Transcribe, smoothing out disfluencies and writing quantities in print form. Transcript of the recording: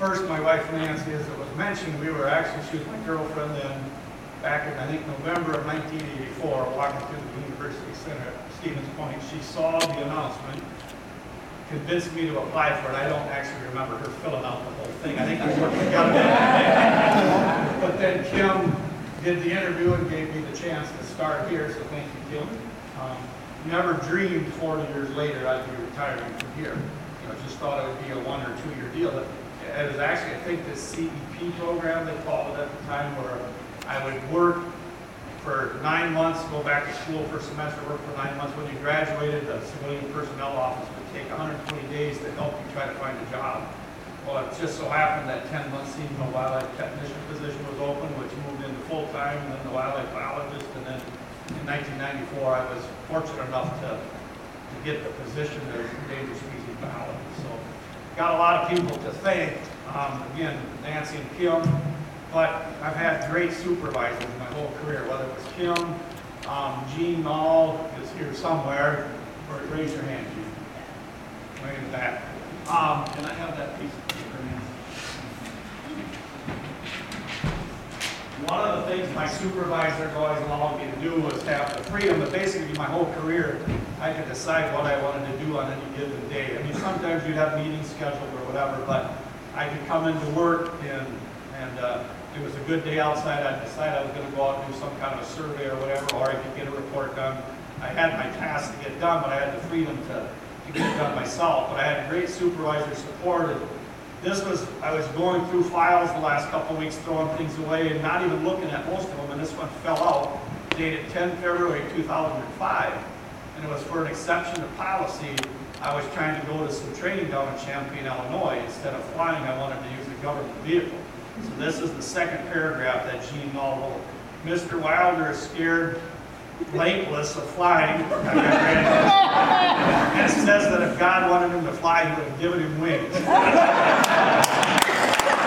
first, my wife Nancy, as it was mentioned, she was my girlfriend then, back in, I think, November of 1984, walking through the University Center at Stevens Point. She saw the announcement, convinced me to apply for it. I don't actually remember her filling out the whole thing. I think we worked together. But then Kim did the interview and gave me the chance to start here, so thank you, Kim. Never dreamed 40 years later I'd be retiring from here. Just thought it would be a 1 or 2 year deal. It was actually, I think, this CEP program they called it at the time, where I would work for 9 months, go back to school for a semester, work for 9 months. When you graduated, the civilian personnel office would take 120 days to help you try to find a job. Well, it just so happened that 10 months seasonal wildlife technician position was open, which moved into full-time, and then the wildlife biologist, and then in 1994 I was fortunate enough to get the position as endangered species biologist. So got a lot of people to thank, again, Nancy and Kim, but I've had great supervisors my whole career, whether it was Kim, Gene Nall is here somewhere, or raise your hand, Gene, way in the back. Can I have that piece of paper, Nancy? One of the things my supervisors always allowed me to do was have the freedom to basically my whole career, I could decide what I wanted to do on any given day. I mean, sometimes you'd have meetings scheduled or whatever, but I could come into work and it was a good day outside, I'd decide I was going to go out and do some kind of a survey or whatever, or I could get a report done. I had my tasks to get done, but I had the freedom to get it done myself. But I had great supervisor support. And I was going through files the last couple of weeks, throwing things away and not even looking at most of them, and this one fell out, dated 10 February 2005. And it was for an exception to policy. I was trying to go to some training down in Champaign, Illinois. Instead of flying, I wanted to use a government vehicle. So this is the second paragraph that Gene Nall wrote. Mr. Wilder is scared blankless of flying. And it says that if God wanted him to fly, he would have given him wings.